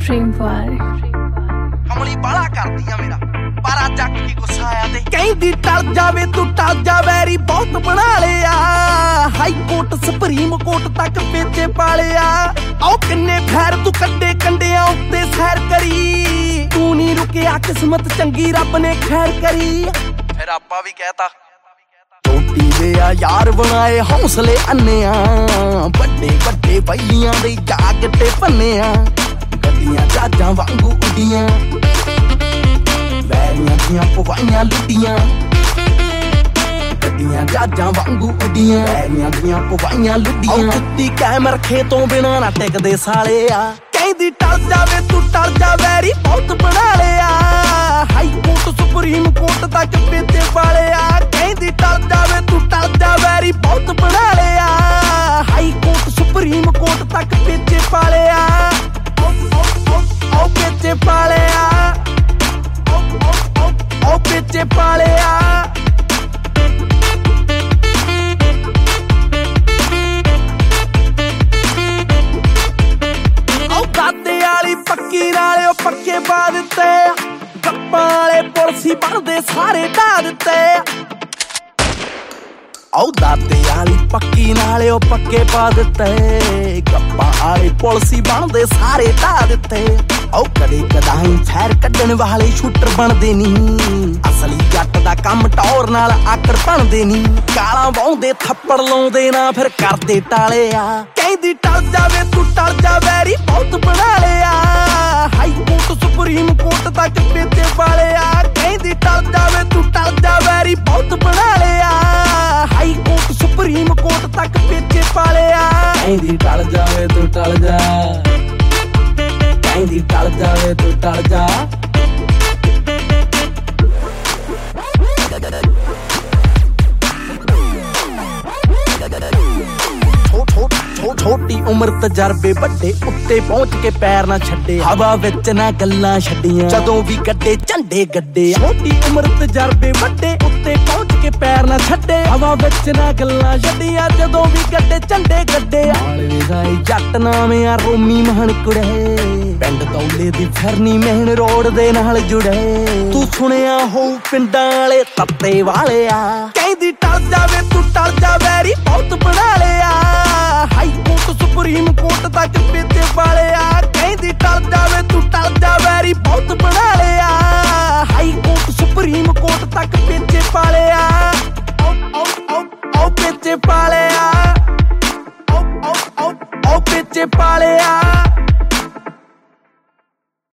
Dream Boy ਕਮਲੀ ਬਾਲਾ ਕਰਦੀ ਆ ਮੇਰਾ ਪਾਰਾ ਚੱਕ ਕੇ ਗੁੱਸਾ ਆਇਆ ਤੇ ਕਹਿੰਦੀ ਟਲ ਜਾਵੇ ਤੂੰ ਟਲ ਜਾ ਵੈਰੀ ਬਹੁਤ ਬਣਾ ਲਿਆ ਹਾਈ ਕੋਰਟ ਸੁਪਰੀਮ ਕੋਰਟ ਤੱਕ ਪੇਚੇ ਪਾਲਿਆ ਆਓ ਕਿੰਨੇ ਫੈਰ ਤੂੰ ਕੱਢੇ ਕੰਡਿਆਂ ਉੱਤੇ ਸੈਰ ਕਰੀ ਤੂੰ ਨਹੀਂ ਰੁਕਿਆ ਕਿਸਮਤ ਚੰਗੀ ਰੱਬ ਨੇ ਖੈਰ ਕਰੀ ਫਿਰ ਆਪਾਂ ਵੀ ਕਹਿਤਾ ਟੋਟੀ ਦੇ ਆ ਯਾਰ ਬਣਾਏ ਹੌਸਲੇ ਅੰਨਿਆਂ ਵੱਡੇ ਵੱਡੇ ਬਈਆਂ ਦੇ ਜਾਗਟੇ ਪੰਨਿਆਂ ਗੱਡੀਆਂ ਜਹਾਜ਼ਾਂ ਵਾਂਗੂ ਉੱਡੀਆਂ ਵੈਰੀਆਂ ਦੀਆਂ ਪਵਾਈਆਂ ਲੁੱਟੀਆਂ ਗੱਡੀਆਂ ਜਹਾਜ਼ਾਂ ਵਾਂਗੂ ਉੱਡੀਆਂ ਵੈਰੀਆਂ ਦੀਆਂ ਪਵਾਈਆਂ ਲੁੱਟੀਆਂ ਕੁੱਤੀ ਕੈਮਰ ਖੇਤੋਂ ਬਿਨਾਂ ਨਾ ਟਿਕਦੇ ਸਾਲਿਆ ਕਹਿੰਦੀ ਟਲ ਜਾਵੇ ਤੂੰ ਟਲ ਜਾ ਵੈਰੀ ਬਹੁਤ ਬਣਾ ਲਿਆ ਹਾਈ ਕੋਰਟ ਸੁਪਰੀਮ ਕੋਰਟ ਤੱਕ ਪੇਚੇ ਪਾਲਿਆ ਕਹਿੰਦੀ ਟਲ ਜਾਵੇ ਤੂੰ ਟਲ ਜਾ ਵੈਰੀ ਬਹੁਤ ਬਣਾ ਲਿਆ ਹਾਈ ਕੋਰਟ ਸੁਪਰੀਮ ਕੋਰਟ ਤੱਕ ਪੇਚੇ ਪਾਲਿਆ ਉਹ ਪੇਚੇ ਪਾਲਿਆ ਉਹ ਪੇਚੇ ਪਾਲਿਆ ਉਹ ਦਾਦੇ ਵਾਲੀ ਪੱਕੀ ਨਾਲੇ ਉਹ ਪੱਕੇ ਪਾ ਦਿੱਤੇ ਗੱਪਾਂ ਵਾਲੇ ਪੁਲਸੀ ਬਣਦੇ ਸਾਰੇ ਢਾ ਦਿੱਤੇ ਆਉ ਦਾਦੇ ਵਾਲੀ ਪੱਕੀ ਨਾਲੇ ਉਹ ਪੱਕੇ ਪਾ ਦਿੱਤੇ ਗੱਪਾਂ ਵਾਲੇ ਪੁਲਸੀ ਬਣਦੇ ਸਾਰੇ ਢਾ ਦਿੱਤੇ ਆਉ ਕਦੇ ਕਦਾਈ ਫੈਰ ਕੱਢਣ ਵਾਲੇ ਸ਼ੂਟਰ ਬਣਦੇ ਨਹੀਂ ਅਸਲੀ ਜੱਟ ਦਾ ਕੰਮ ਟੌਰ ਨਾਲ ਆਕੜ ਬਣਦੇ ਨਹੀਂ ਕਾਲਾਂ ਵਾਉਂਦੇ ਥੱਪੜ ਲਾਉਂਦੇ ਨਾ ਫਿਰ ਕਰਦੇ ਟਾਲਿਆ ਕਹਿੰਦੀ ਟਲ ਜਾਵੇ ਤੂੰ ਟਲ ਜਾ ਵੈਰੀ ਬਹੁਤ ਬਣਾ ਲਿਆ ਹਾਈ ਕੋਰਟ ਸੁਪਰੀਮ ਕੋਰਟ ਤੱਕ ਪੇਚੇ ਪਾਲਿਆ ਕਹਿੰਦੀ ਟਲ ਜਾਵੇ ਤੂੰ ਟਲ ਜਾ ਵੈਰੀ ਬਹੁਤ ਬਣਾ ਲਿਆ ਹਾਈ ਕੋਰਟ ਸੁਪਰੀਮ ਕੋਰਟ ਤੱਕ ਪੇਚੇ ਪਾਲਿਆ ਕਹਿੰਦੀ ਟਲ ਜਾਵੇ ਤੂੰ ਟਲ ਜਾ ਕਹਿੰਦੀ ਟਲ ਜਾਵੇ ਤੂੰ ਟਲ ਜਾ ਛੋਟੀ ਉਮਰ ਤਜਰਬੇ ਵੱਡੇ ਉੱਤੇ ਪਹੁੰਚ ਕੇ ਪੈਰ ਨਾ ਛੱਡੇ ਹਵਾ ਵਿੱਚ ਨਾ ਗੱਲਾਂ ਛੱਡੀਆਂ ਜਦੋਂ ਵੀ ਗੱਡੇ ਝੰਡੇ ਗੱਡੇ ਛੋਟੀ ਉਮਰ ਤਜਰਬੇ ਵੱਡੇ ਉੱਤੇ ਪਹੁੰਚ ਕੇ ਪੈਰ ਨਾ ਛੱਡੇ ਹਵਾ ਵਿੱਚ ਨਾ ਗੱਲਾਂ ਛੱਡੀਆਂ ਜਦੋਂ ਵੀ ਗੱਡੇ ਝੰਡੇ ਗੱਡੇ ਮਾਲਵੇ ਦਾ ਜੱਟ ਨਾਮ ਆ ਰੋਮੀ ਮਹਣ ਕੁੜੇ ਪਿੰਡ ਦੌਲੇ ਦੀ ਫਿਰਨੀ ਮਹਿਣ ਰੋਡ ਦੇ ਨਾਲ ਜੁੜੇ ਤੂੰ ਸੁਣਿਆ ਹੋਊ ਪਿੰਡਾਂ ਵਾਲੇ ਤੱਤੇ ਵਾਲਿਆ ਕਹਿੰਦੀ ਟਲ ਜਾਵੇ ਤੂੰ ਟਲ ਜਾ ਵੈਰੀ ਬਹੁਤ ਬਣਾ ਲਿਆ ਹਾਈ ਕੋਰਟ ਸੁਪਰੀਮ ਕੋਰਟ ਤੱਕ